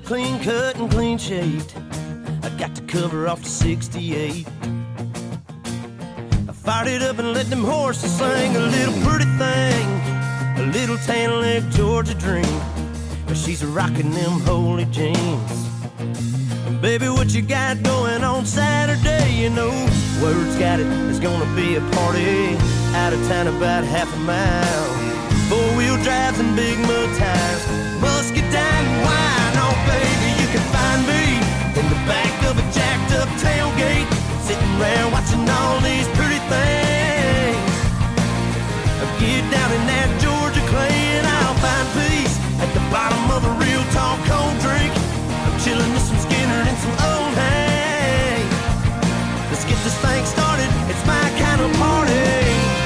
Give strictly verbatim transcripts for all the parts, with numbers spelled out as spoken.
clean cut and clean shaved. I got the cover off the sixty-eight. I fired it up and let them horses sing. A little pretty thing, a little tan leg Georgia dream. But she's rocking them holy jeans. Baby, what you got going on Saturday? You know, word's got it, it's gonna be a party. Out of town about half a mile. Four-wheel drives and big mud tires. Muscadine wine, oh baby, you can find me in the back of a jacked up tailgate, sitting around watching all these pretty things. Get down in that Georgia clay and I'll find peace at the bottom of a real tall cold drink. I'm chilling with some Skinner and some old hay. Let's get this thing started, it's my kind of party.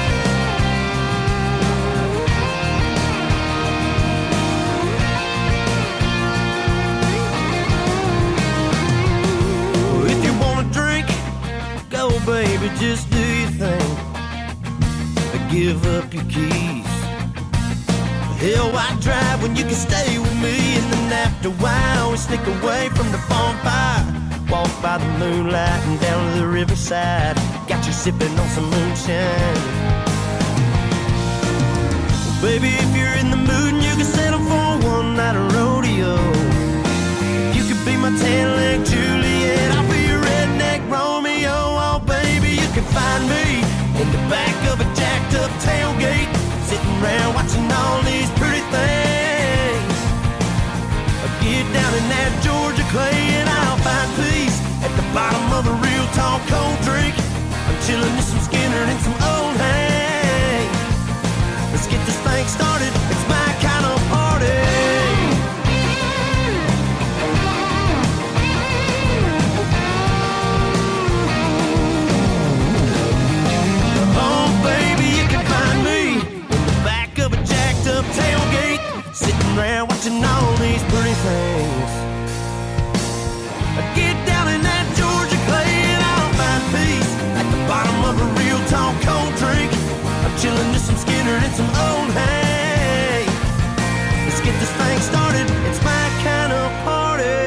If you wanna drink, go baby, just do your thing. Give up your keys. Hell, why drive when you can stay with me? And then after a while, we sneak away from the bonfire. Walk by the moonlight and down to the riverside. Got you sipping on some moonshine. Well, baby, if you're in the mood and you can settle for one night of rodeo, you could be my tan-leg Juliet, I'll be your redneck Romeo. Oh, baby, you can find me in the back of a jacked up tailgate, sitting around watching all these pretty things. I get down in that Georgia clay and I'll find peace at the bottom of a real tall cold drink. I'm chilling with some Skinner and some old hay. Let's get this thing started, it's my kind of party. Tailgate, sitting around watching all these pretty things. I get down in that Georgia clay and I'll find peace at the bottom of a real tall cold drink. I'm chilling with some Skinner and some old hay. Let's get this thing started, it's my kind of party.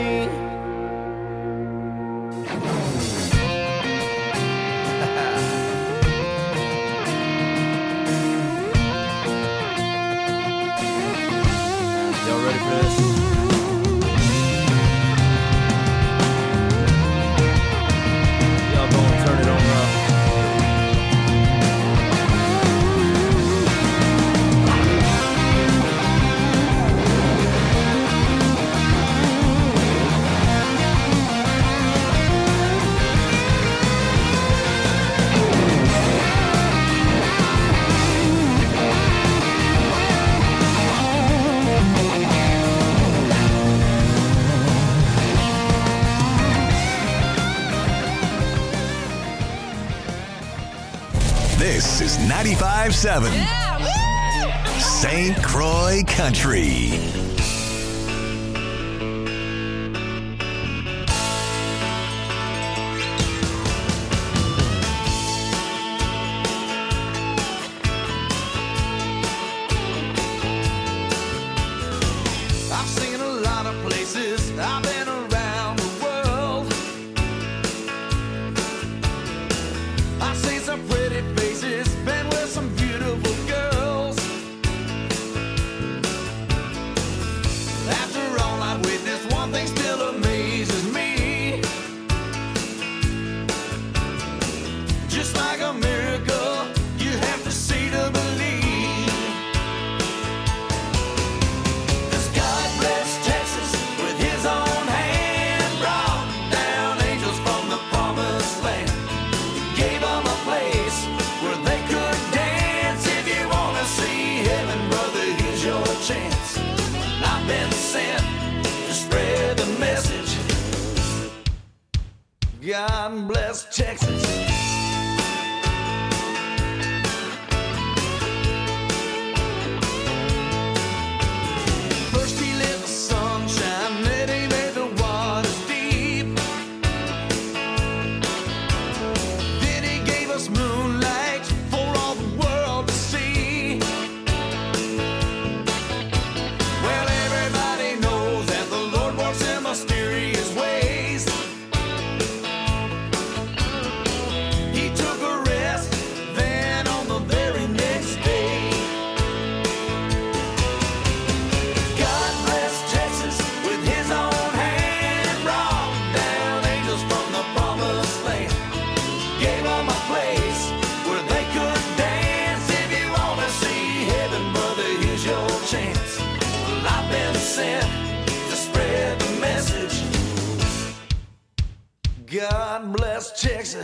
This is ninety-five point seven yeah, Saint Croix Country. I've seen a lot of places, I've been around the world. I've seen some pretty faces, been with some beautiful girls. After all I've witnessed, one thing still amazes me. Just like a miracle, you have to see to believe. 'Cause God bless Texas with his own hand, brought down angels from the promised land. Gave them a place where they could dance. If you want to see heaven, brother, here's your chance. I've been sent to spread the message. God bless Texas. First he lit the sunshine, then he made the waters deep. Then he gave us moonlight for all the world to see. Well, everybody knows that the Lord works God bless Texas.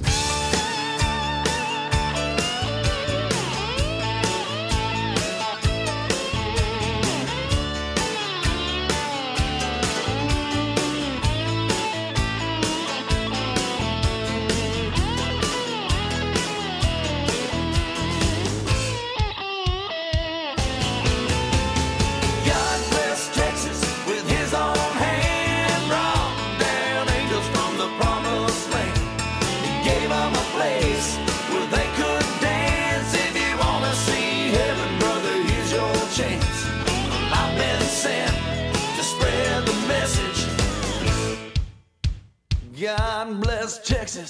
God bless Texas.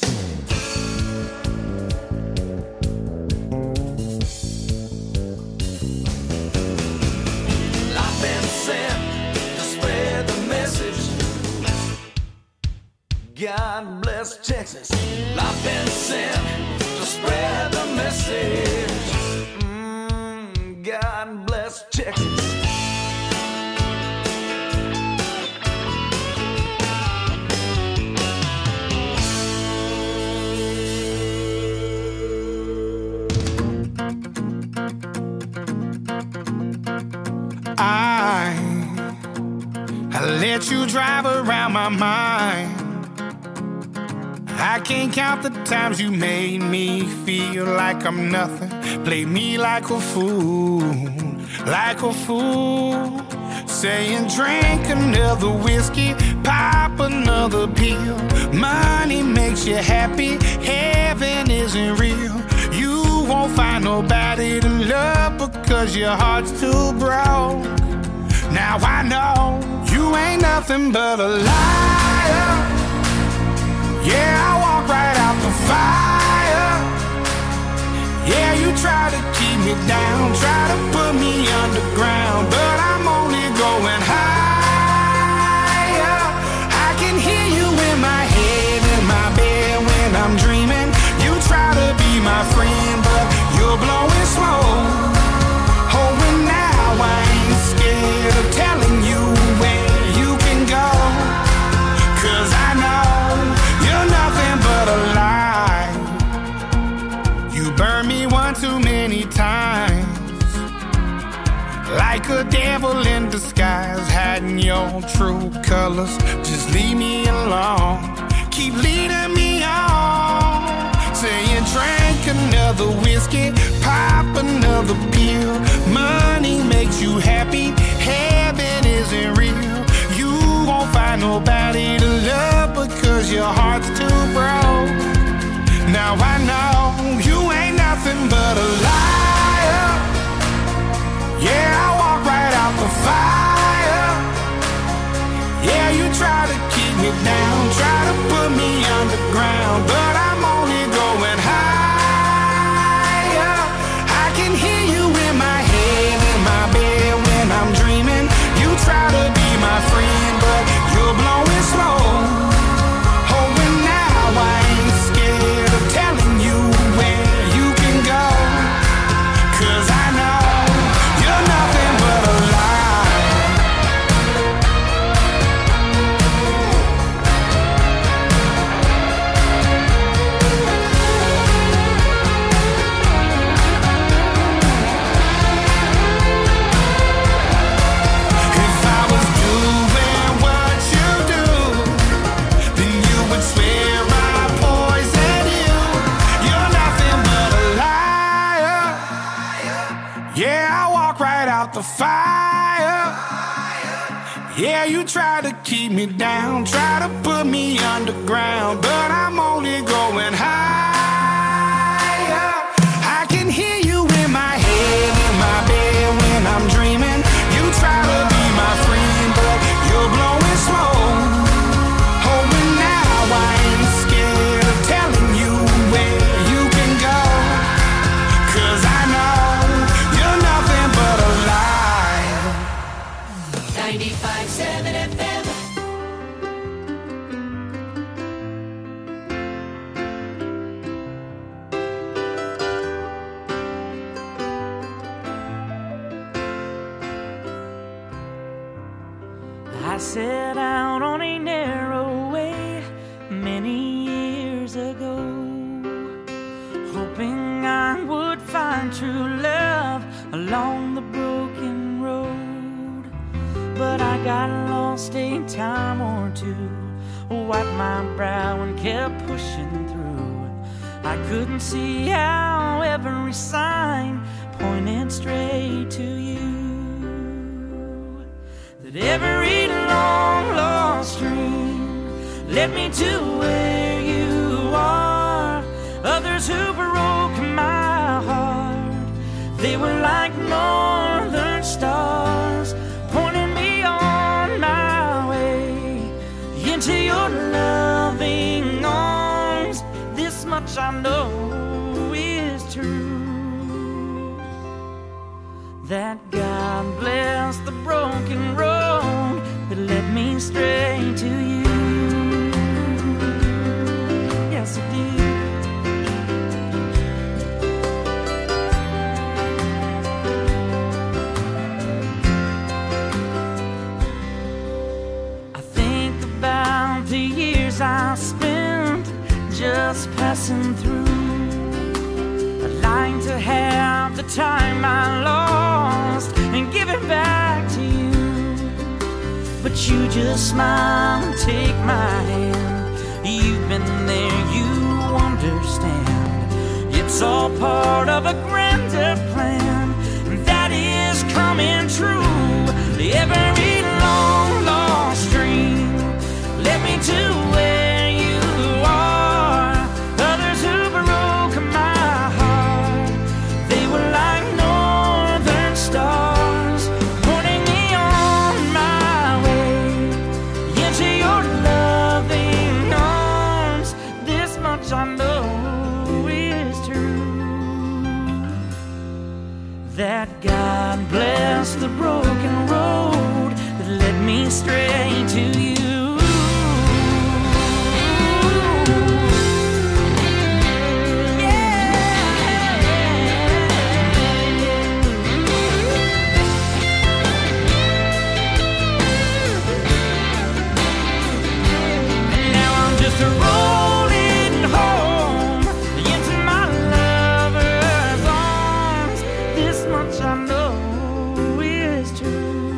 I've been sent to spread the message. God bless Texas. I've been sent to spread the message. Mm, God bless Texas. I, I let you drive around my mind. I can't count the times you made me feel like I'm nothing. Play me like a fool, like a fool. Saying drink another whiskey, pop another pill. Money makes you happy, heaven isn't real. You won't find nobody to love because your heart's too broke. Now I know you ain't nothing but a liar. Yeah, I walk right out the fire. Yeah, you try to keep me down, try to put me underground, but I'm only going higher. I can hear you in my head, in my bed when I'm dreaming. You try to be my friend, but you're blowing smoke. Oh, and now I ain't scared of telling you where you can go, 'cause I know you're nothing but a lie. You burned me one too many times, like a devil in disguise, hiding your true colors. Just leave me alone, keep leading me on. Saying drink another whiskey, pop another pill. Money makes you happy, heaven isn't real. You won't find nobody to love because your heart's too broke. Now I know you ain't nothing but a liar. Yeah, I walk right out the fire. Yeah, you try to keep me down, try to put me underground, but I'm only going higher. I can hear you in my head, in my bed when I'm dreaming. You try to be my friend, but you're blowing smoke. Oh, and now I ain't scared of telling you where you can go, 'cause I know you're nothing but a lie. If I was doing what you do, then you would swear I poisoned you. You're nothing but a liar. Yeah, I walk right out the fire. Yeah, you try to keep me down, try to put me underground, but I'm only going higher. I can hear you in my head, in my bed when I'm dreaming. You try to be my friend, but you're blowing smoke. Oh, and now I ain't scared of telling you where you can go, 'cause I know you're nothing but a lie. ninety-five seven F M. I set out on a narrow way many true love along the broken road. But I got lost a time or two, wiped my brow and kept pushing through. I couldn't see how every sign pointed straight to you. That every long lost dream led me to where you are. Others who broke my heart, they were like northern stars, pointing me on my way into your loving arms. This much I know is true, that God bless the broken road that led me straight to you. Yes, it did. I spent just passing through. I'd like to have the time I lost and give it back to you, but you just smile and take my hand. You've been there, you understand. It's all part of a grander plan that is coming true. Every long lost dream led me to where you are. Others who broke my heart, they were like northern stars, pointing me on my way into your loving arms. This much I know is true, that God bless the broken road that led me straight to you. Rolling home into my lover's arms. This much I know is true,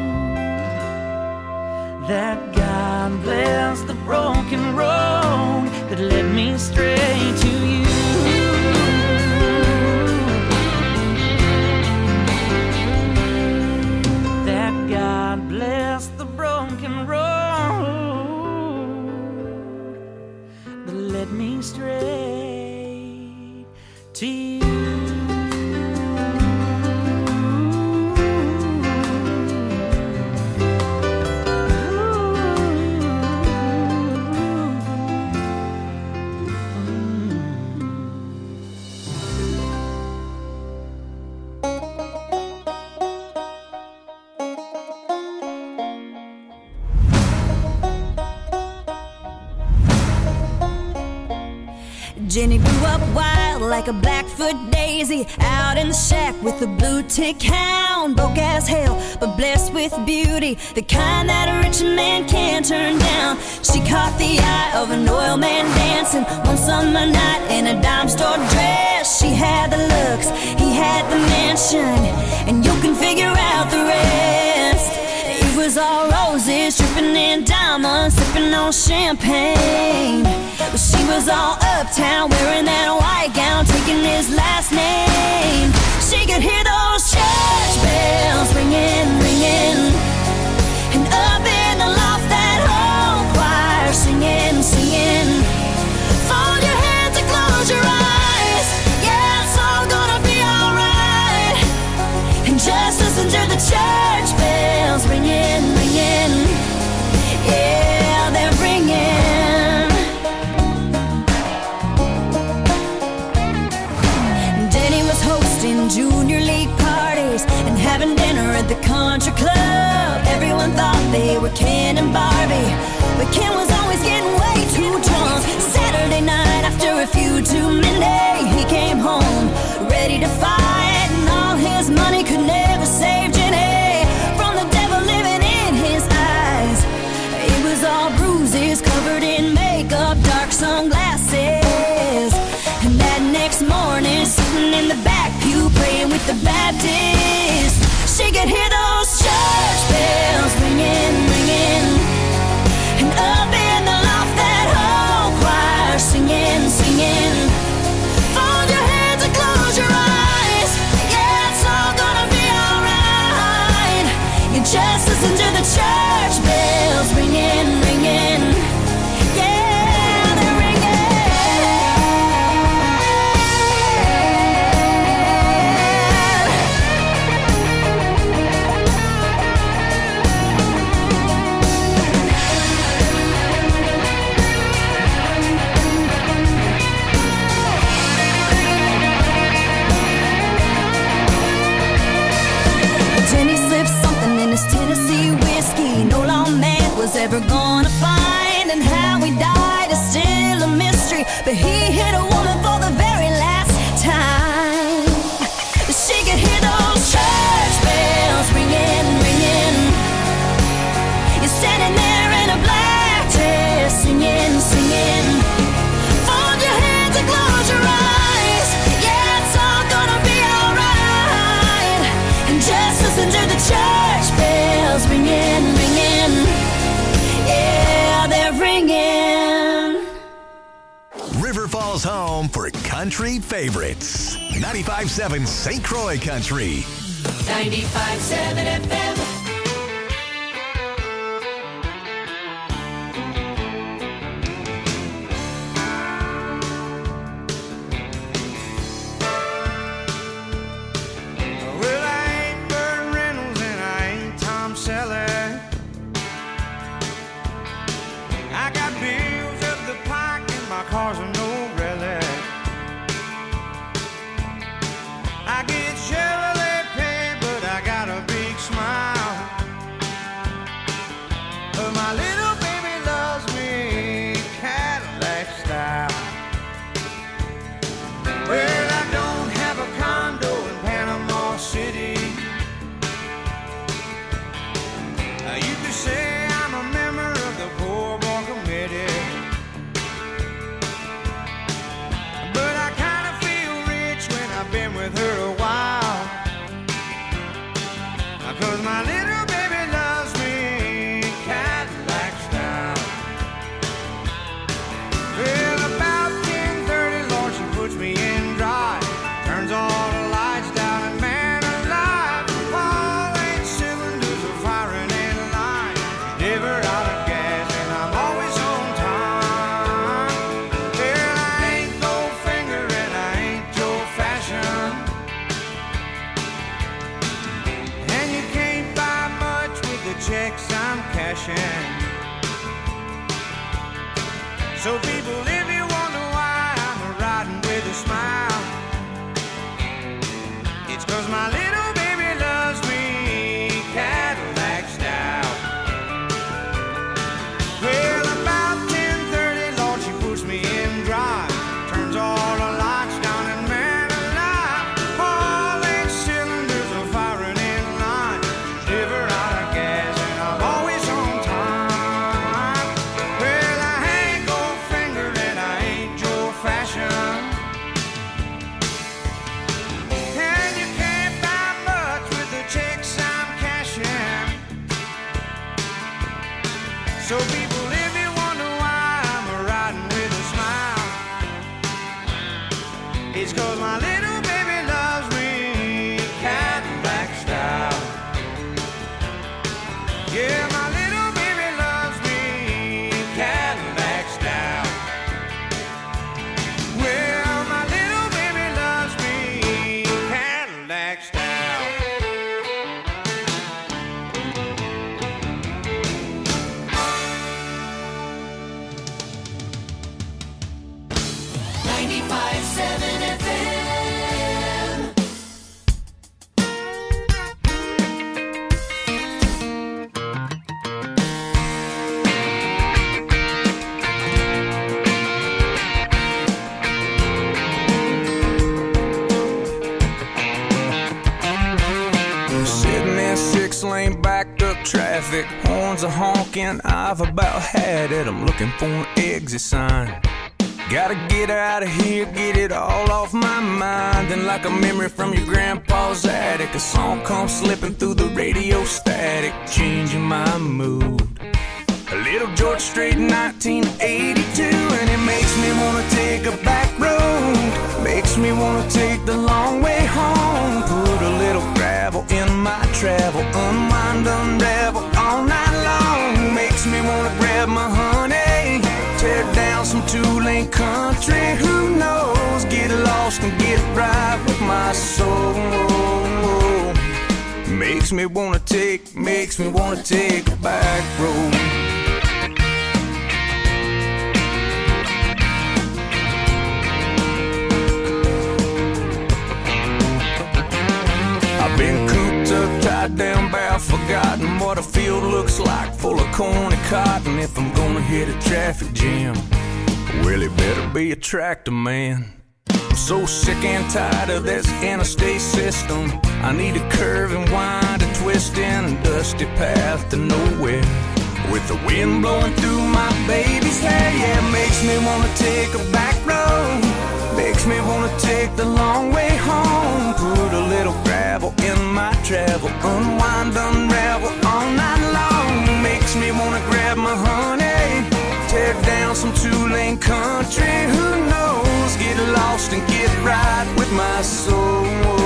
that God bless the broken road that led me straight to you. That God bless the broken road led me straight to you. Jenny grew up wild like a Blackfoot daisy, out in the shack with a blue tick hound. Broke as hell, but blessed with beauty, the kind that a rich man can't turn down. She caught the eye of an oil man dancing one summer night in a dime store dress. She had the looks, he had the mansion, and you can figure out the rest. It was all roses, dripping in diamonds, sipping on champagne. But she was all uptown, wearing that white gown, taking his last name. She could hear those church bells ringing, ringing, and up in the loft that whole choir singing, singing. Fold your hands and close your eyes, yeah, it's all gonna be alright. And just listen to the church bells ringing, ringing, yeah, they're ringing. Junior league parties and having dinner at the country club. Everyone thought they were Ken and Barbie, but Ken was always getting way too drunk. Saturday night after a few too many, he came home ready to fight, and all his money could never save Jenny from the devil living in his eyes. It was all bruises, covered in makeup, dark sunglasses, and that next morning sitting in the back pew ever gonna find, and how he died is still a mystery. But he hit a woman for the very last time. She could hear those church bells ringing, ringing. You're standing there in a black dress, singing, singing. Fold your hands and close your eyes. Yeah, it's all gonna be alright. And just listen to the church bells ringing, ringing. Yeah, they're ringing. River Falls home for country favorites. ninety-five point seven Saint Croix Country. ninety-five point seven F M. Well, I ain't Burt Reynolds and I ain't Tom Selleck. I got bills up the pike and my car's a no relic. I get Chevrolet pay, but I got a big smile. But my little baby loves me Cadillac style. Well, I don't have a condo in Panama City. Uh, you could say I'm a member of the Poor Boy Committee. But I kind of feel rich when I've been with her a while. Uh, Cause my little baby loves me Cadillac style. Well, about ten thirty, Lord, she puts me in drive. Turns all the lights down and man alive, all eight cylinders are firing in line. Never out of gas and I'm always on time. Well, I ain't Goldfinger and I ain't Joe Fashion, and you can't buy much with the checks I'm cashing. So people, if you wonder why I'm riding with a smile, it's cause my little baby loves me Cadillac style. Well, about ten thirty, Lord, she puts me in drive. Turns all the lights down and man alive, all eight cylinders are firing in line. Never out of gas and I'm always on time. Well, I ain't Goldfinger and I ain't Joe Fashion, and you can't buy much with the checks I'm cashing. So people, if you wonder why I'm riding with a smile, it's cause my little baby loves me Cadillac style. Yeah, my little baby loves me Cadillac style. Well, my little baby loves me Cadillac style. ninety-five point seven F M. Sitting in six lane backed up traffic, horns are honking, I've about had it. I'm looking for an exit sign. Gotta get out of here, get it all off my mind. Then like a memory from your grandpa's attic, a song comes slipping through the radio static, changing my mood. A little George Strait nineteen eighty-two, and it makes me wanna take a back road, makes me wanna take the long way home. Put a little gravel in my travel, unwind, unravel all night long. Makes me wanna grab my honey, tear down some two-lane country. Who knows, get lost and get right with my soul. Makes me wanna take, makes me wanna take a back road. Been cooped up, tied down, barrel, forgotten what a field looks like, full of corny cotton if I'm gonna hit a traffic jam. Well, it better be a tractor man. I'm so sick and tired of this interstate system. I need a curve and wind, a twisting, dusty path to nowhere. With the wind blowing through my baby's hair, yeah, it makes me wanna take a back road. Makes me wanna take the long way home. Put a little gravel in my travel, unwind, unravel all night long. Makes me wanna grab my honey, tear down some two-lane country. Who knows? Get lost and get right with my soul.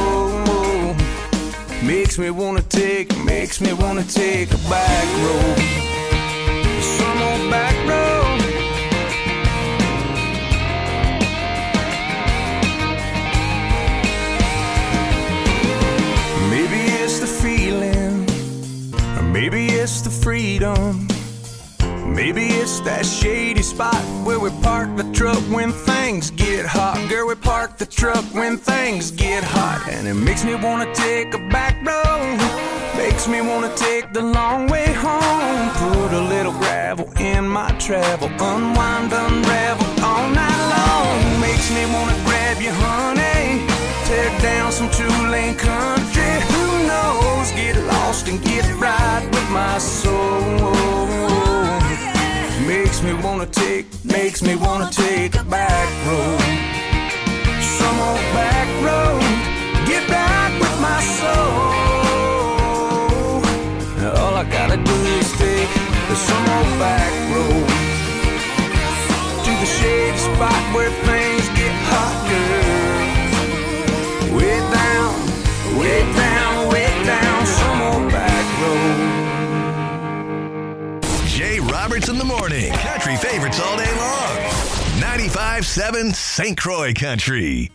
Makes me wanna take, makes me wanna take a back road. Some old back road. Maybe it's the feeling, or maybe it's the freedom. Maybe it's that shady spot where we park the truck when things get hot. Girl, we park the truck when things get hot. And it makes me wanna take a back road. Makes me wanna take the long way home. Put a little gravel in my travel, unwind, unravel all night long. Makes me wanna grab you, honey, tear down some two-lane country. Who knows? Get lost and get right with my soul. Makes me wanna take, makes me wanna take a back road. Some old back road, get back with my soul. All I gotta do is take some old back road to the shady spot where things get hot, girl. Way down, way down, way down, some old back road. Jay Roberts in the morning. Country favorites all day long. ninety-five point seven Saint Croix Country.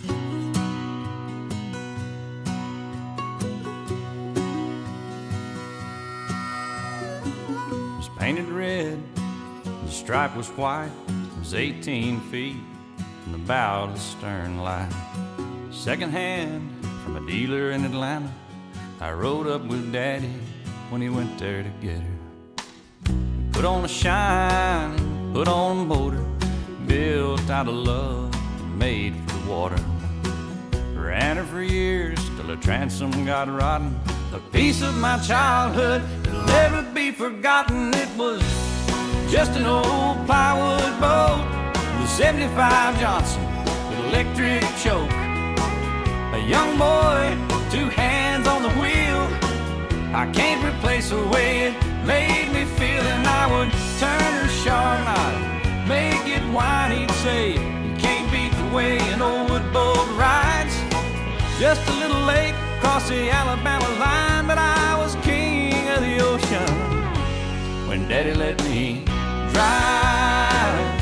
It was painted red, the stripe was white. It was eighteen feet from the bow to the stern line. Second hand from a dealer in Atlanta. I rode up with Daddy when he went there to get her. Put on a shine, put on a motor, built out of love and made for the water. Ran her for years till the transom got rotten. A piece of my childhood that'll never be forgotten. It was just an old plywood boat, the seventy-five Johnson with electric choke. A young boy, two hands on the wheel. I can't replace the way it made me feel. And I would turn her sharp and I'd make it whine. He'd say, you can't beat the way an old wood boat rides. Just a little late across the Alabama line, but I was king of the ocean when Daddy let me drive.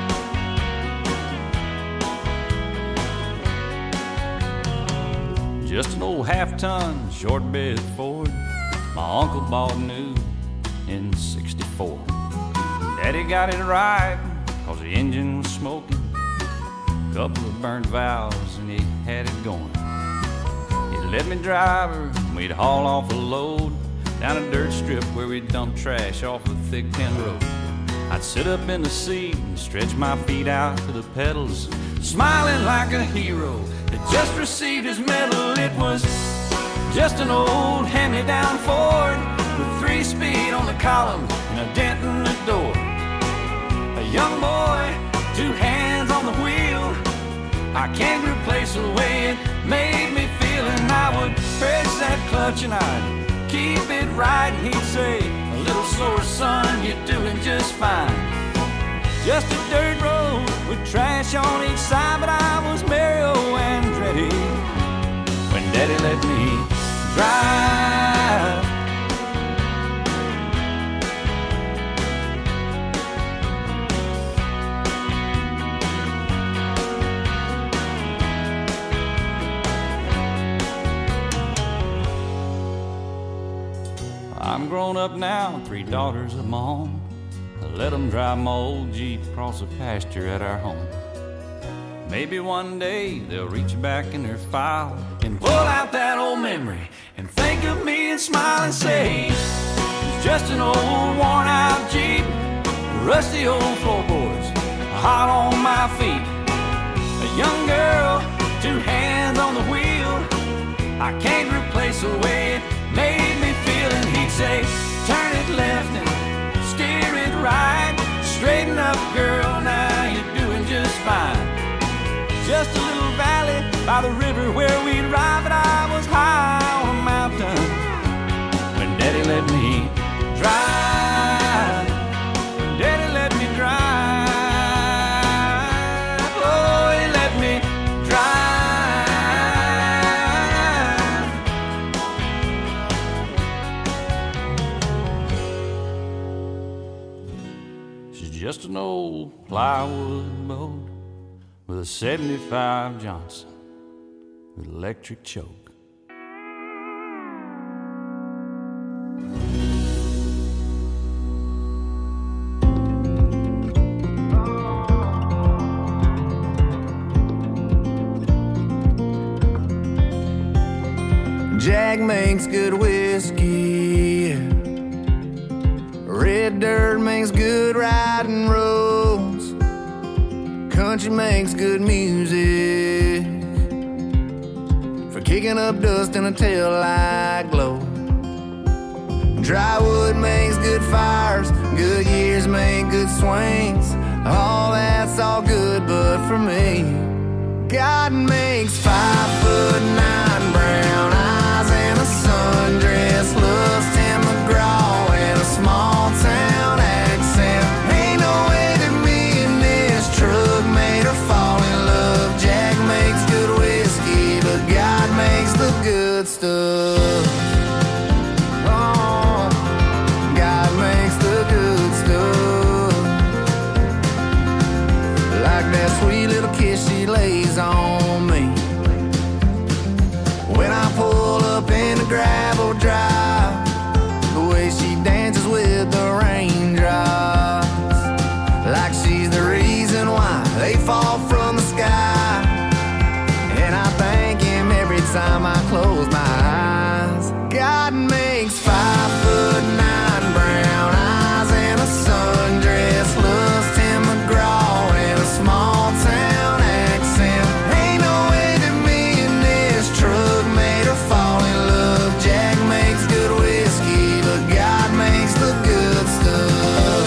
Just an old half-ton short bed Ford my uncle bought new in sixty-four. Daddy got it right, cause the engine was smoking. Couple of burnt valves and he had it going. He'd let me drive her and we'd haul off a load down a dirt strip where we'd dump trash off a thick tin road. I'd sit up in the seat and stretch my feet out to the pedals, smiling like a hero that just received his medal. It was just an old hand-me-down Ford with three-speed on the column and a dent in the door. A young boy, two hands on the wheel. I can't replace the way it made me feel. And I would press that clutch and I'd keep it right. And he'd say, a little slower, son, you're doing just fine. Just a dirt road with trash on each side, but I was Mario Andretti when Daddy let me drive. I'm grown up now, three daughters of my own. I let them drive my old Jeep across the pasture at our home. Maybe one day they'll reach back in their file and pull out that old memory and think of me and smile and say, it's just an old worn out Jeep rusty old floorboards, hot on my feet. A young girl, two hands on the wheel. I can't replace the way it made me feel. And he'd say, turn it left and steer it right. Straighten up, girl, now you're doing just fine. Just a little valley by the river where we'd ride, but I was high on a mountain when Daddy let me drive. Daddy let me drive. Oh, he let me drive. She's just an old plywood boat with a seventy-five Johnson with electric choke. Jack makes good whiskey. Red dirt makes good riding roads. Country makes good music for kicking up dust in a tail-light glow. Dry wood makes good fires. Good years make good swings. All that's all good, but for me, God makes five foot nine brown eyes and a sundress, loves Tim McGraw and a small town accent. Ain't no way that me and this truck made her fall in love. Jack makes good whiskey, but God makes the good stuff. Oh, God makes the good stuff. Like that sweet little kiss she lays on me when I pull up in the gravel drive. The way she dances with the raindrops, like she's the reason why they fall from the sky. And I thank him every time I close my eyes. God makes five foot nine brown eyes and a sundress, loves Tim McGraw and a small town accent. Ain't no way that me and this truck made her fall in love. Jack makes good whiskey, but God makes the good stuff.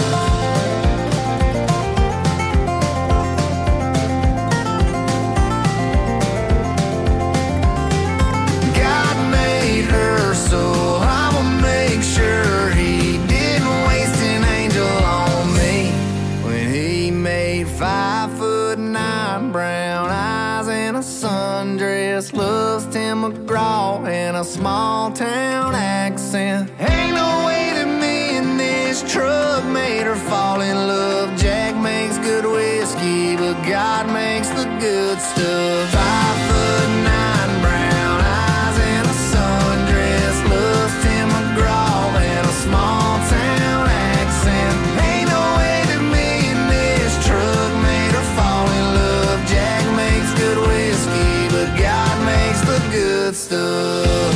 God made her, so I'ma make sure he didn't waste an angel on me when he made five foot nine brown eyes and a sundress, loves Tim McGraw and a small town accent. Ain't no way that me and this truck made her fall in love. Jack makes good whiskey, but God makes the good stuff. Five foot nine brown eyes and a sundress, loves Tim McGraw and a small town accent. Ain't no way that me and this truck made her fall in love. Jack makes good whiskey, but God makes the good stuff.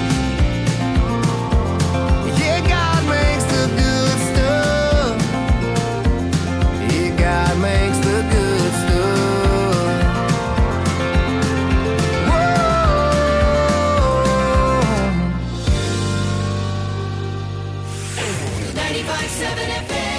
Yeah, God makes the good stuff. Yeah, God makes the good stuff. Whoa. ninety-five point seven F M.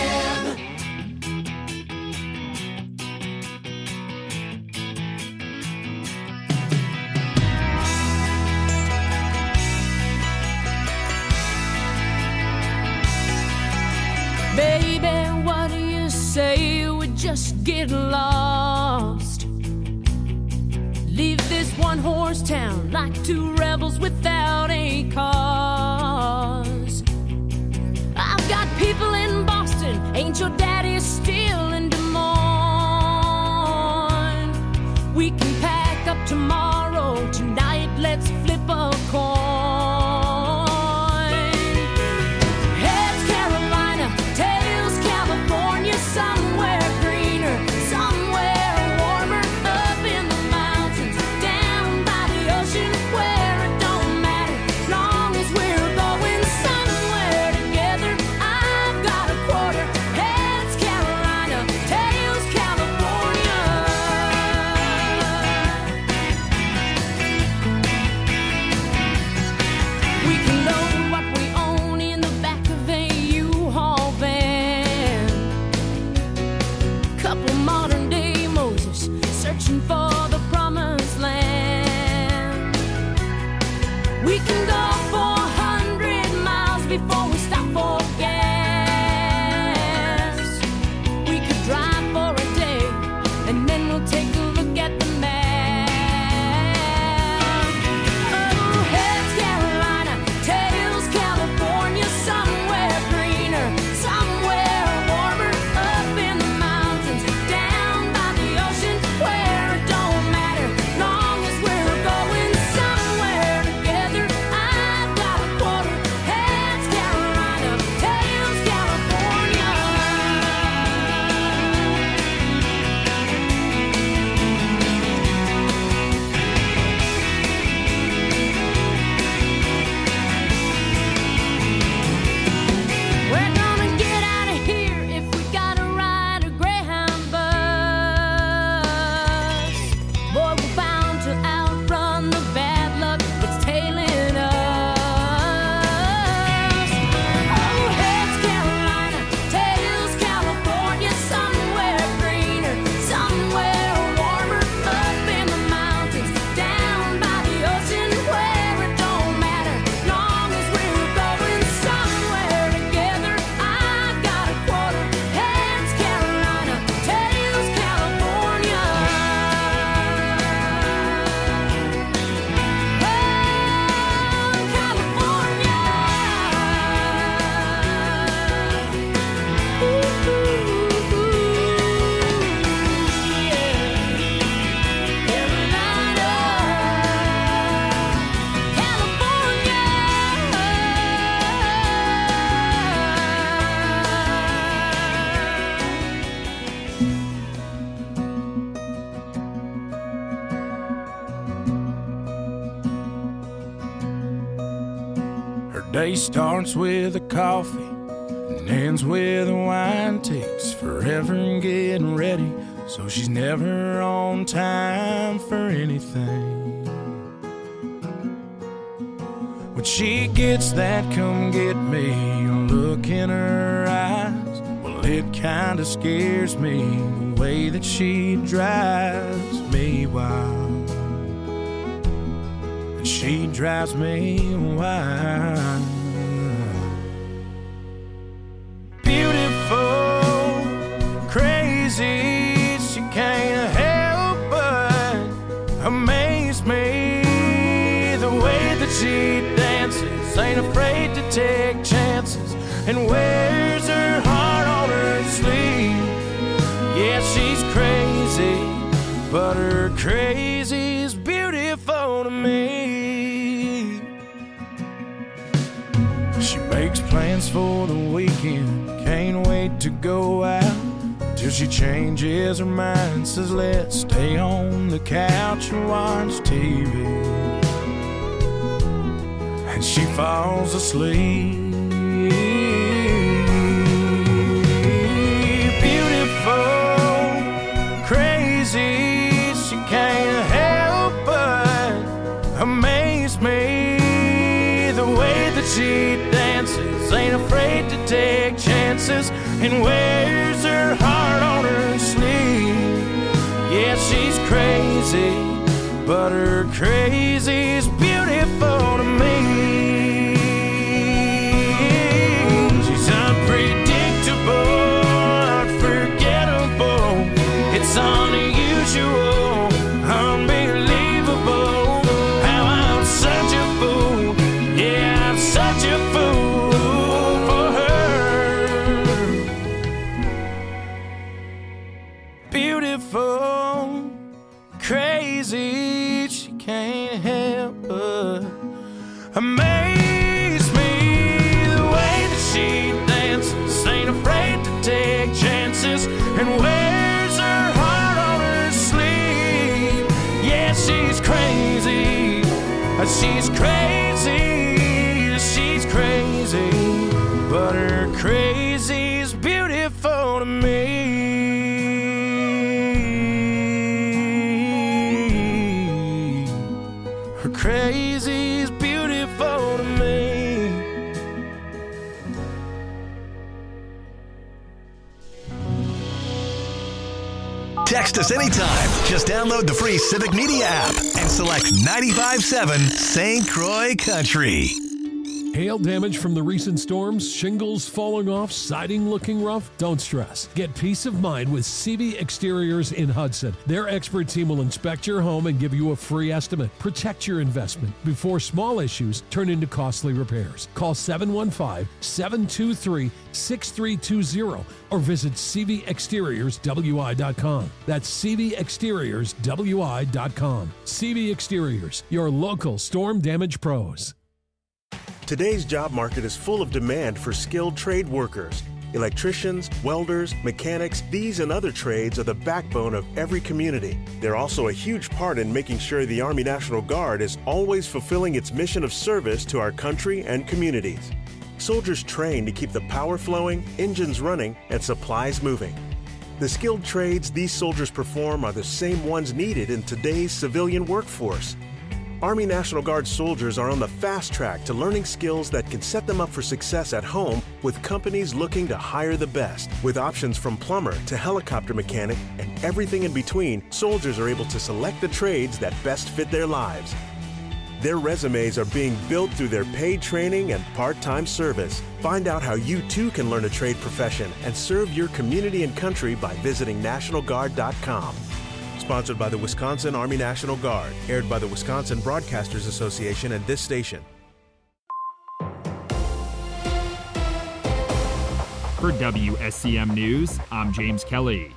Baby, what do you say we just get lost? Leave this one horse town like two rebels without a cause. I've got people in Boston, ain't your daddy still in Des Moines? We can pack up tomorrow, tonight let's flip a coin. Heads Carolina, tails California, somewhere greener, somewhere warmer, up in the mountains, down by the ocean, where it don't matter, long as we're going somewhere together. I've got a quarter. Heads Carolina. Day starts with a coffee and ends with a wine. Takes forever in getting ready, so she's never on time for anything. When she gets that come get me look in her eyes, well, it kinda scares me the way that she drives me wild. And she drives me wild. Beautiful, crazy, she can't help but amaze me. The way that she dances, ain't afraid to take chances, and wears her heart on her sleeve. Yeah, she's crazy, but her crazy's beautiful to me. She makes plans for the weekend, can't wait to go out, till she changes her mind, says let's stay on the couch and watch T V. And she falls asleep. Beautiful, crazy, she can't help but amaze me. The way that she dances, ain't afraid to take chances, and wears her heart on her sleeve. Yeah, she's crazy, but her crazy's beautiful to me. She's unpredictable, unforgettable. It's unusual, unbelievable. How I'm such a fool, yeah, I'm such a fool for her. Beautiful, crazy, she can't help but amaze me. The way that she dances, ain't afraid to take chances, and wears her heart on her sleeve. Yeah, she's crazy, she's crazy, she's crazy, but her crazy's beautiful to me. Her crazy's beautiful to me. Text us anytime. Just download the free Civic Media app and select ninety-five point seven Saint Croix Country. Hail damage from the recent storms, shingles falling off, siding looking rough? Don't stress. Get peace of mind with C V Exteriors in Hudson. Their expert team will inspect your home and give you a free estimate. Protect your investment before small issues turn into costly repairs. Call seven one five, seven two three, six three two zero or visit C V Exteriors W I dot com. That's C V Exteriors W I dot com. C V Exteriors, your local storm damage pros. Today's job market is full of demand for skilled trade workers. Electricians, welders, mechanics, these and other trades are the backbone of every community. They're also a huge part in making sure the Army National Guard is always fulfilling its mission of service to our country and communities. Soldiers train to keep the power flowing, engines running, and supplies moving. The skilled trades these soldiers perform are the same ones needed in today's civilian workforce. Army National Guard soldiers are on the fast track to learning skills that can set them up for success at home with companies looking to hire the best. With options from plumber to helicopter mechanic and everything in between, soldiers are able to select the trades that best fit their lives. Their resumes are being built through their paid training and part-time service. Find out how you too can learn a trade profession and serve your community and country by visiting National Guard dot com. Sponsored by the Wisconsin Army National Guard. Aired by the Wisconsin Broadcasters Association and this station. For W S C M News, I'm James Kelly.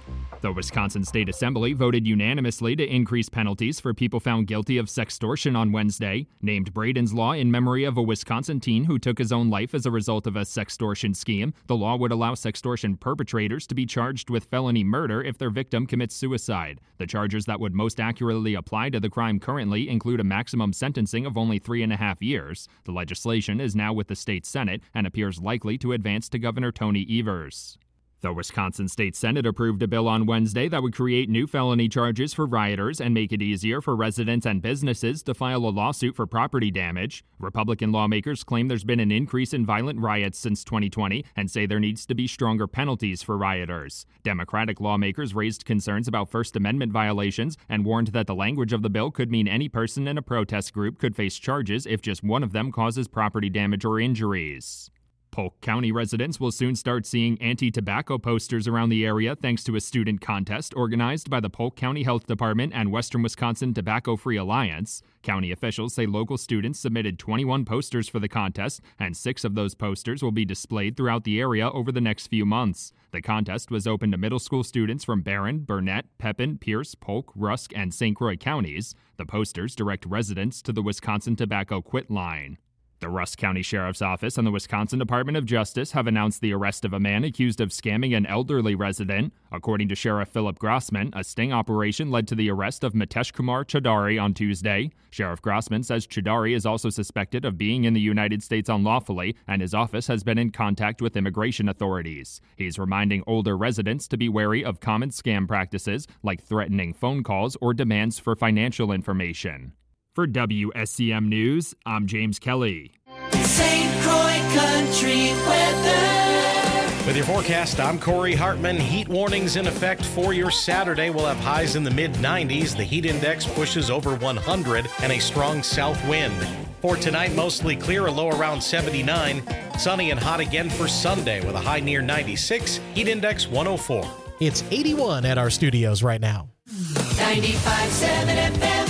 The Wisconsin State Assembly voted unanimously to increase penalties for people found guilty of sextortion on Wednesday, named Braden's Law in memory of a Wisconsin teen who took his own life as a result of a sextortion scheme. The law would allow sextortion perpetrators to be charged with felony murder if their victim commits suicide. The charges that would most accurately apply to the crime currently include a maximum sentencing of only three and a half years. The legislation is now with the state Senate and appears likely to advance to Governor Tony Evers. The Wisconsin State Senate approved a bill on Wednesday that would create new felony charges for rioters and make it easier for residents and businesses to file a lawsuit for property damage. Republican lawmakers claim there's been an increase in violent riots since twenty twenty and say there needs to be stronger penalties for rioters. Democratic lawmakers raised concerns about First Amendment violations and warned that the language of the bill could mean any person in a protest group could face charges if just one of them causes property damage or injuries. Polk County residents will soon start seeing anti-tobacco posters around the area thanks to a student contest organized by the Polk County Health Department and Western Wisconsin Tobacco-Free Alliance. County officials say local students submitted twenty-one posters for the contest, and six of those posters will be displayed throughout the area over the next few months. The contest was open to middle school students from Barron, Burnett, Pepin, Pierce, Polk, Rusk, and Saint Croix counties. The posters direct residents to the Wisconsin Tobacco Quit line. The Rusk County Sheriff's Office and the Wisconsin Department of Justice have announced the arrest of a man accused of scamming an elderly resident. According to Sheriff Philip Grossman, a sting operation led to the arrest of Mitesh Kumar Chaudhary on Tuesday. Sheriff Grossman says Chaudhary is also suspected of being in the United States unlawfully, and his office has been in contact with immigration authorities. He's reminding older residents to be wary of common scam practices like threatening phone calls or demands for financial information. For W S C M News, I'm James Kelly. Saint Croix Country weather. With your forecast, I'm Corey Hartman. Heat warnings in effect for your Saturday. We'll have highs in the mid nineties. The heat index pushes over one hundred and a strong south wind. For tonight, mostly clear, a low around seventy-nine. Sunny and hot again for Sunday with a high near ninety-six. Heat index one oh four. It's eighty-one at our studios right now. ninety-five point seven F M.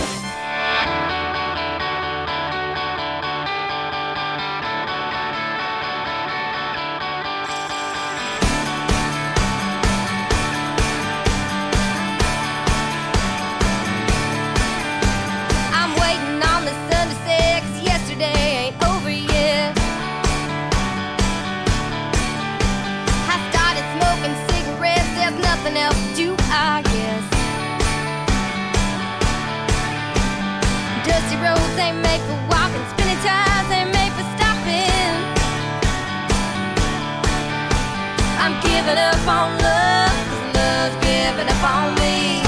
Up on love, 'cause love's giving up on me.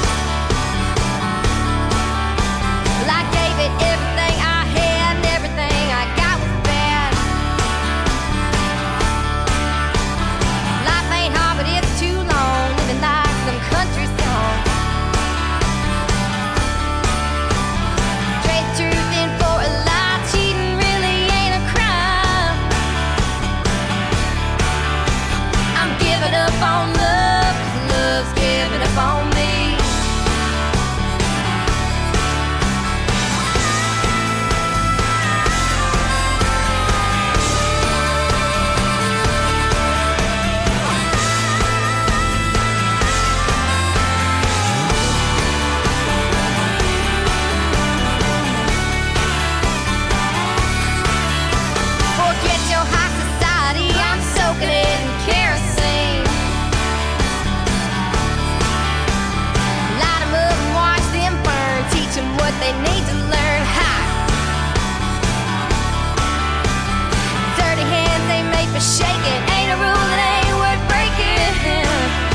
Well, I gave it everything I had, and everything I got was bad. Life ain't hard, but it's too long, living like some country song. Trade truth in for a lie, cheating really ain't a crime. I'm giving up on love, 'cause love's giving up on me. Forget your high society, I'm soaking it in kerosene. Light 'em up and watch them burn, teach 'em what they need to learn. Ha! Dirty hands ain't made for shaking, ain't a rule that ain't worth breaking.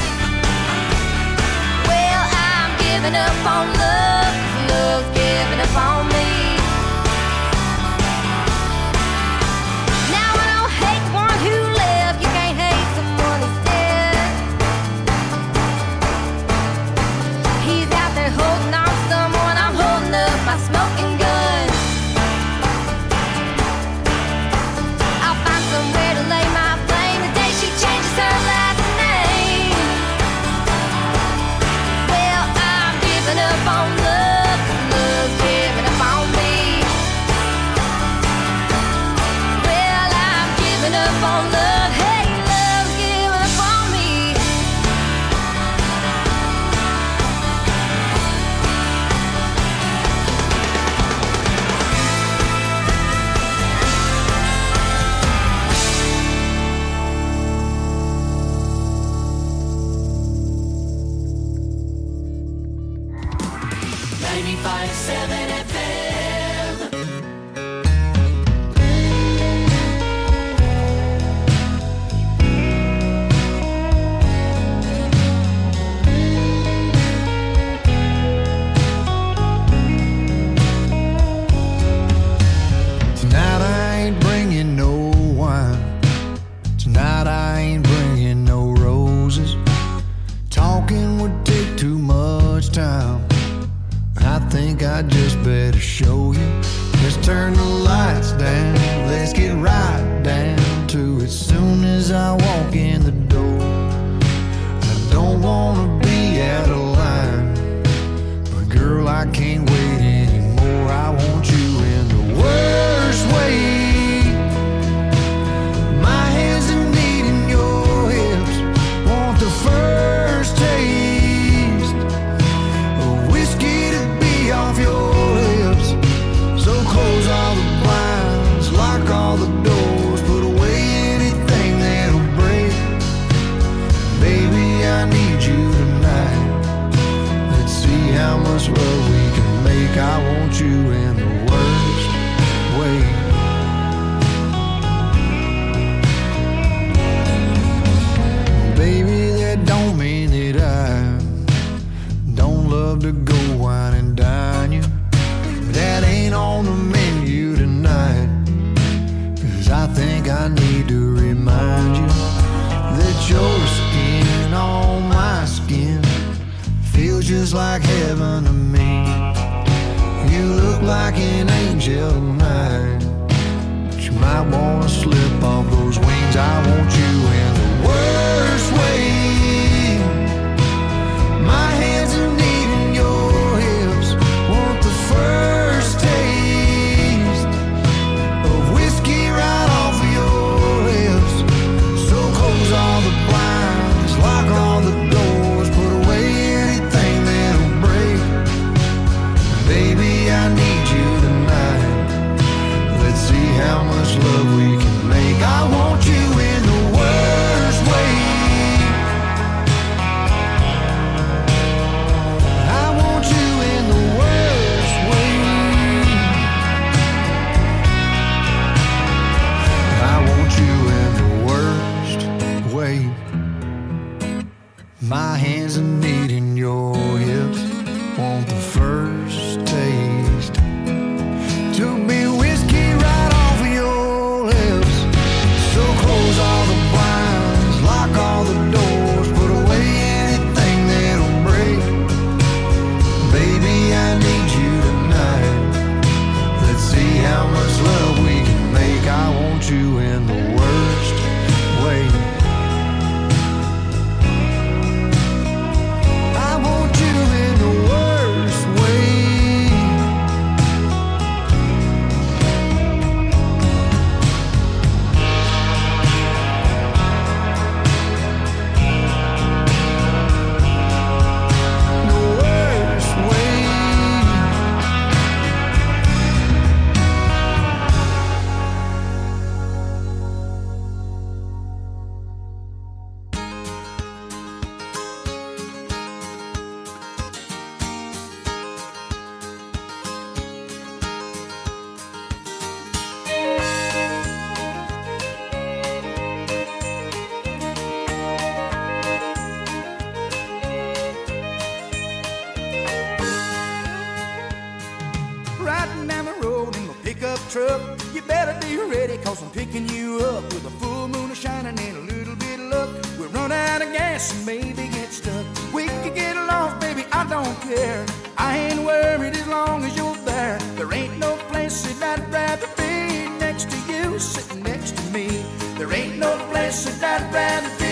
Well, I'm giving up on love, 'cause love's giving up on me. Now I don't hate the one who left, you can't hate someone who's dead. He's out there holding on to someone, I'm holding up my smoking gun. I'll find somewhere to lay my blame the day she changes her last name. Well, I'm giving up on ninety-five point seven F M. Tonight I ain't bringing no wine. Tonight I ain't bringing no roses. Talking would take too much time. I think I just better show you. Let's turn the lights down. Let's get right down to it. Soon as I walk in the door, I don't wanna be out of line, but girl, I can't wait anymore. I want you in the worst way. My hands are needing your hips. Want the first taste of whiskey to be off your lips. So close all the blinds, lock all the doors, put away anything that'll break. Baby, I need you tonight. Let's see how much love we can make. I want you in the worst way. Baby, that don't mean that I don't love to go wine and dine you. That ain't on the menu tonight. Cause I think I need to remind you that your skin on my skin feels just like heaven to me. You look like an angel tonight, but you might wanna slip off those wings. I want you in the worst way. My hands are needing your hips. Want the first taste of whiskey right off of your lips. So close all the blinds, lock all the doors, put away anything that'll break. Baby, I need you tonight. Let's see how much love we can make. I want you in the worst way. I want you in the worst way. I want you in the worst way. My hands are needing your hips. Want the first taste to be whiskey right off of your lips. So close all the blinds, lock all the doors, put away anything that'll break. Baby, I need you tonight. Let's see how much love we can make. I want you in the worst way. I want you in the worst way. The worst way. Riding down the road in my pickup truck. You better be ready, cause I'm picking you up with a full moon shining and a little bit of luck. We'll run out of gas and maybe get stuck. We could get lost, baby, I don't care. I ain't worried as long as you're there. There ain't no place that I'd rather be next to you, sitting next to me. There ain't no place that I'd rather be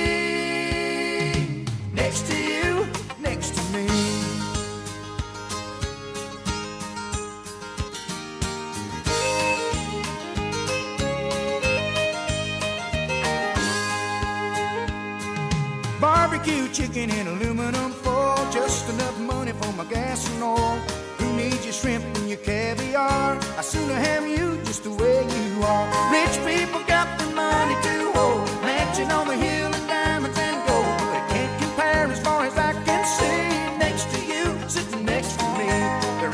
next to you, next to me. Barbecue chicken in aluminum foil, just enough money for my gas and oil. Who needs your shrimp and your caviar? I sooner have you just the way you are. Rich people got the money to hold, mansion on the hill and diamonds and gold. But it can't compare as far as I can see. Next to you, sitting next to me, there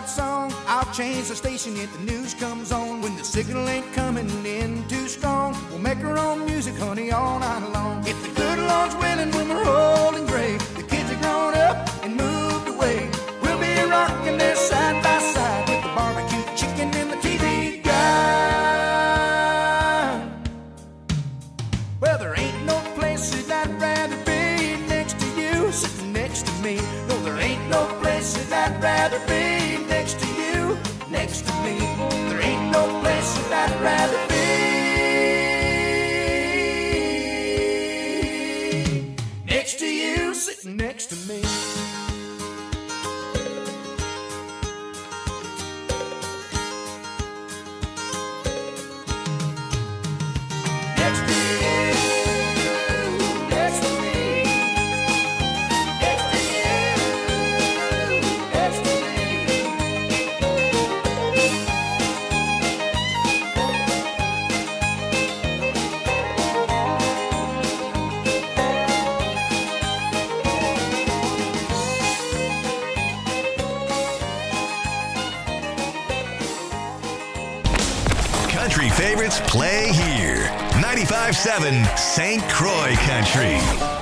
that song. I'll change the station if the news comes on. When the signal ain't coming in too strong, we'll make our own music, honey, all night long. If the good Lord's willing, when we're old and gray, the kids are grown up and moved away, we'll be rocking there side by side with the barbecue chicken and the T V guide. Well, there ain't no place that I'd rather be next to you, sitting next to me. No, there ain't no place that I'd rather be next to you, next to me. There ain't no place that I'd rather be next to you, sitting next to me. Country favorites play here. ninety-five point seven Saint Croix Country.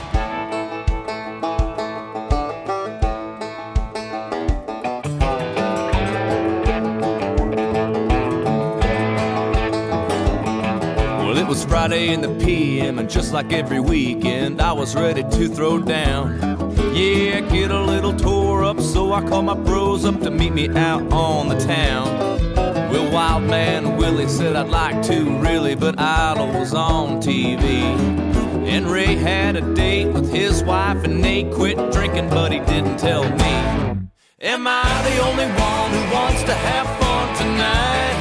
Well, it was Friday in the P M, and just like every weekend, I was ready to throw down. Yeah, get a little tore up, so I called my bros up to meet me out on the town. Well, Wild Man Willie said I'd like to, really, but Idol was on T V. And Ray had a date with his wife, and Nate quit drinking, but he didn't tell me. Am I the only one who wants to have fun tonight?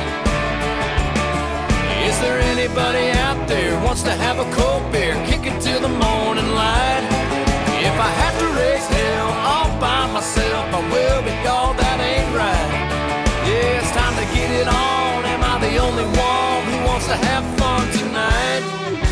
Is there anybody out there who wants to have a cold beer, kick it till the morning light? If I have to raise hell all by myself, I will, but y'all, that ain't right. Yeah, it's time to get it on. Am I the only one who wants to have fun tonight?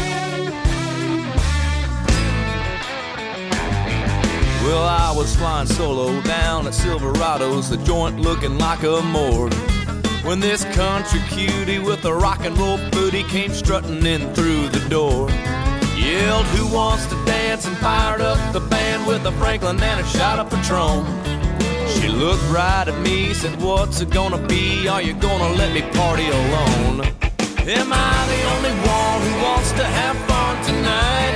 Well, I was flying solo down at Silverado's, the joint looking like a morgue, when this country cutie with a rock and roll booty came strutting in through the door. Yelled, who wants to dance, and fired up the band with a Franklin and a shot of Patron. She looked right at me, said, what's it gonna be? Are you gonna let me party alone? Am I the only one who wants to have fun tonight?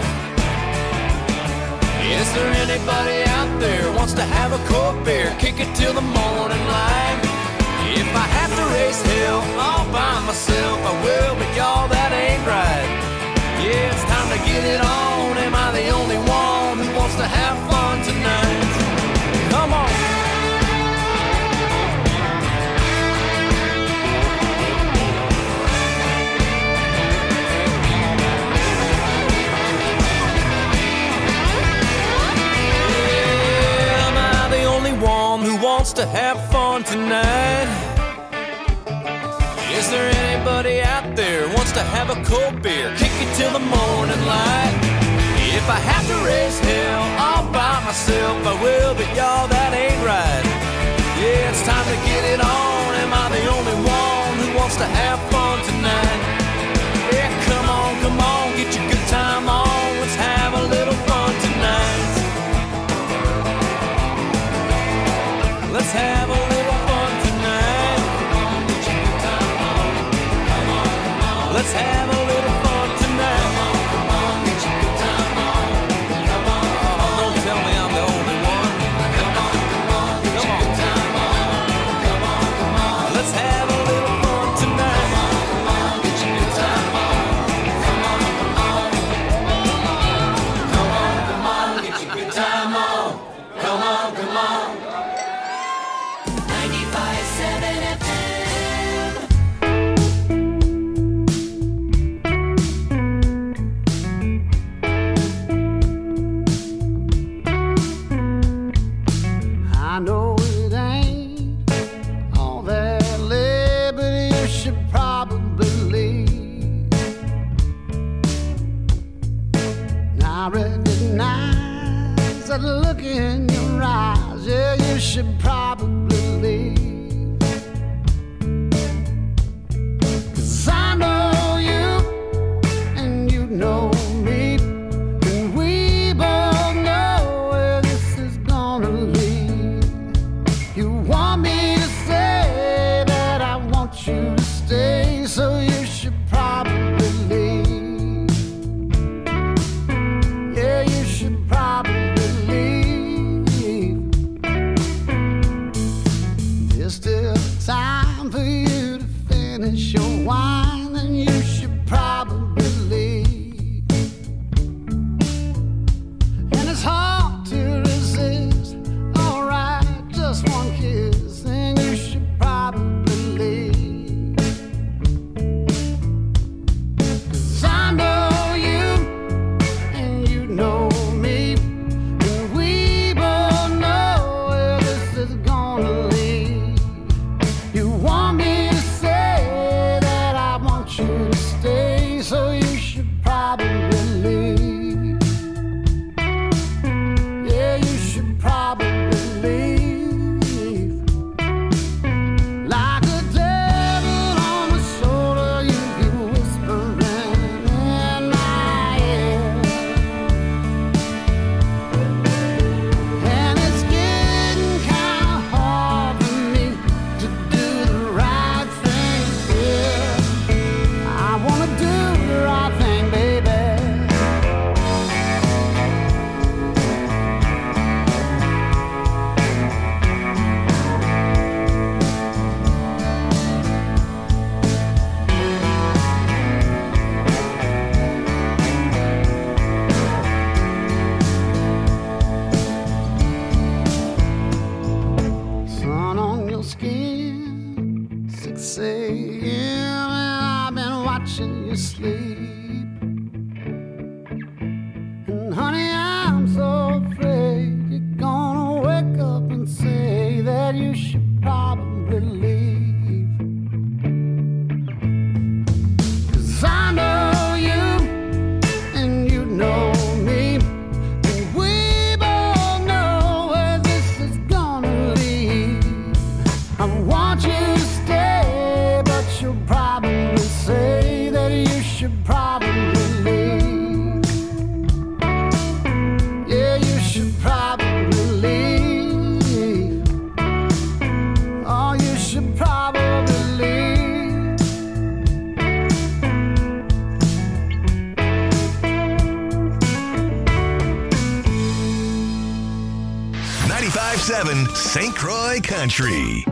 Is there anybody out there who wants to have a cold beer, kick it till the morning light? If I have to raise hell all by myself, I will, but y'all, that ain't right. Yeah, it's time to get it on. Am I the only one who wants to have fun tonight? Come on. Who wants to have fun tonight? Is there anybody out there who wants to have a cold beer, kick it till the morning light? If I have to raise hell all by myself, I will, but y'all, that ain't right. Yeah, it's time to get it on. Am I the only one who wants to have fun tonight? Yeah, come on, come on, get your good time on. Let's have a little fun tonight. Let's have a little fun tonight. Come on, get your good time on. Come on, come on. Let's have a little fun tonight. Come on, come on, get your good time on. Come on, come on. Don't tell me I'm the only one. Come on, come on, get your good time on. Come on, come on. Let's have a little fun tonight. Come on, come on, get your good time on. Come on, come on. Come on, come on, get your good time on. Come on, come on. I know it ain't all that lit, but you should probably leave. I recognize that look in your eyes, yeah, you should probably leave. you sleep. And honey, I'm so afraid you're gonna wake up and say that you should probably leave. 'Cause I know you and you know me, and we both know where this is gonna lead. I want you to stay, but you'll probably say that you should probably leave. Yeah, you should probably leave. Oh, you should probably leave. ninety-five seven Saint Croix Country.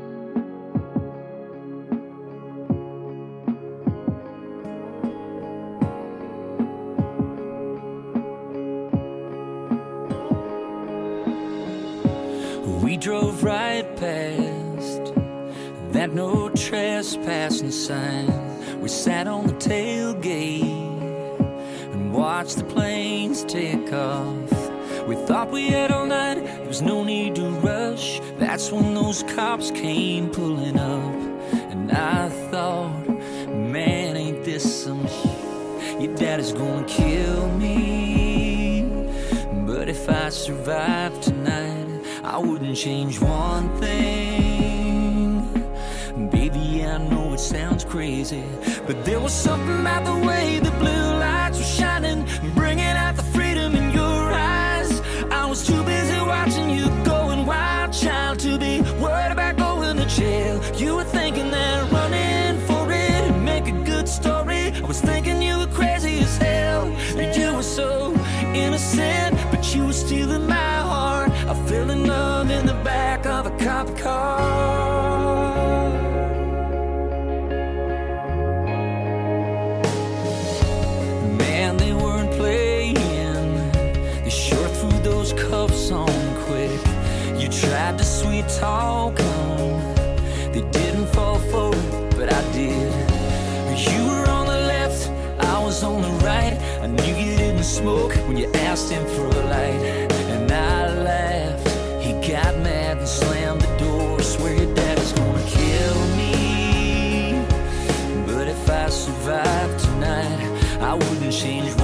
We drove right past that no trespassing sign. We sat on the tailgate and watched the planes take off. We thought we had all night, there was no need to rush. That's when those cops came pulling up. And I thought, man, ain't this some shit? Your daddy's gonna kill me. But if I survive tonight, I wouldn't change one thing. Baby, I know it sounds crazy, but there was something about the way the blue lights were shining, bringing out the freedom in your eyes. I was too busy watching you going wild, child, to be worried about going to jail. You were thinking that running for it would make a good story. I was thinking you were crazy as hell. You were so innocent, but you were stealing my heart. I fell in love in the back of a cop car. Man, they weren't playing. They sure threw those cuffs on quick. You tried to sweet talk them. They didn't fall for it, but I did. You were on the left, I was on the right. I knew you didn't smoke when you asked him for a light. And I laughed, he got mad and slammed the door. Swear your dad was gonna kill me. But if I survived tonight, I wouldn't change one